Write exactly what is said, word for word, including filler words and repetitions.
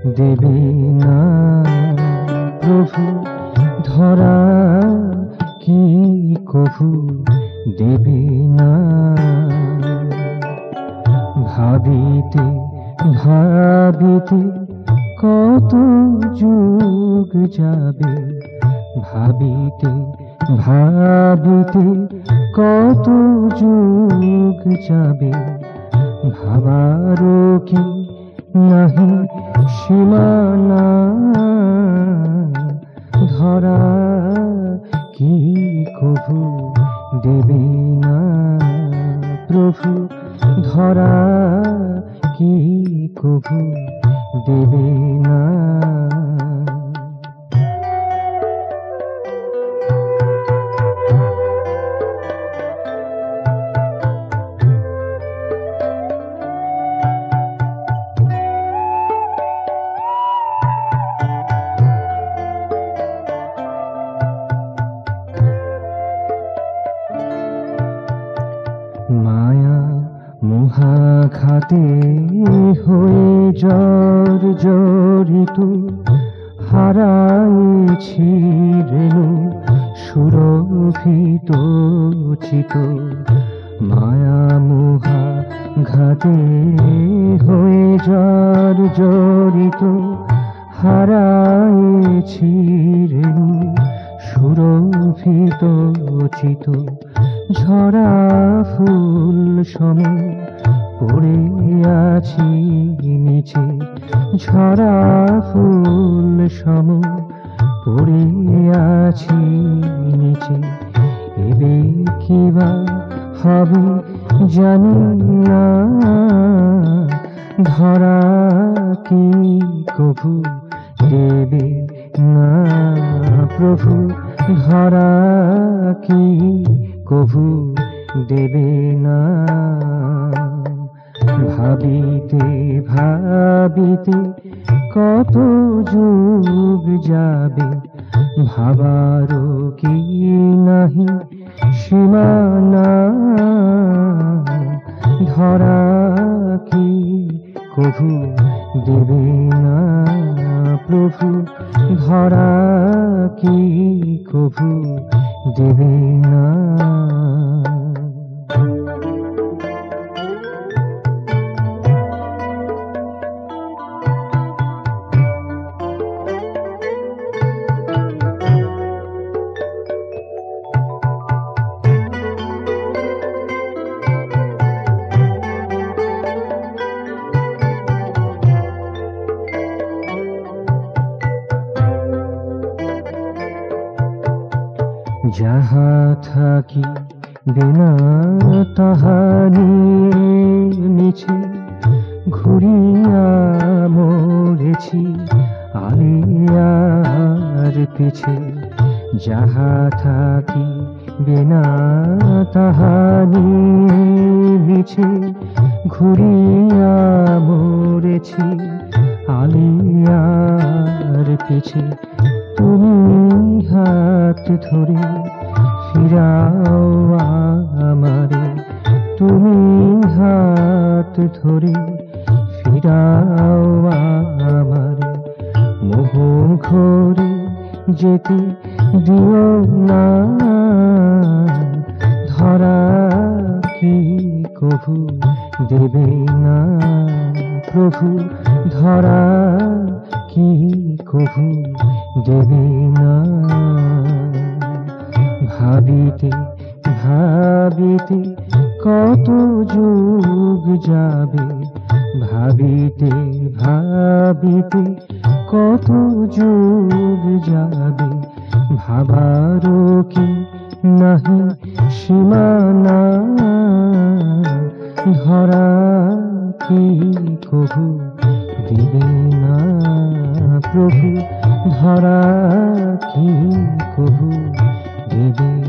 দেবে না প্রভু ধরা কি কভু দেবে না। ভাবিতে ভাবিতে কত যুগ যাবে, ভাবিতে ভাবিতে কত যুগ যাবে, ভাবারও কি নাহি সীমানা। ধরা কি কভু দেবে না প্রভু ধরা কি কভু দেবে না। মায়া মহাঘাতে হয়ে জর জরিত হারাইছি রেণু সুরভিত চিত। মায়া মহাঘাতে হয়ে জর জরিত হারাইছি রেণু সুরভিত চিত। ঝরা ফুল সম পড়ে আছি নিচে, ঝরা ফুল সম পড়ে আছি নিচে। এবে কিবা হবে জানি না, ধরা কি কভু দেবে না প্রভু ধরা কি কভু দেবে না। ভাবিতে ভাবিতে কত যুগ যাবে, ভাবারও কি নাহি সীমানা। ধরা কি কভু দেবে না প্রভু ধরা কি কভু দেবে না। যাহা থাকি বিনা তাহা নিয়ে মিছে ঘুরিয়া মরেছি আলিয়ার পিছে। যাহা থাকি বিনা তাহা নিয়ে মিছে ঘুরিয়া মরেছি আলিয়ার পিছে। তুমি হাত ধরে ফিরাও আমারে, তুমি হাত ধরে ফিরাও আমারে। মোহ ঘরে যেতে দিও না, ধরা কি কভু দেবে না প্রভু ধরা কি কভু দেবে না। ভাবিতে ভাবিতে কত যুগ যাবে, ভাবিতে ভাবিতে কত যুগ যাবে, ভাবারও কি নাহি সীমানা। ধরা কি কভু দেবে না প্রভু ধরা কি কভু দেবে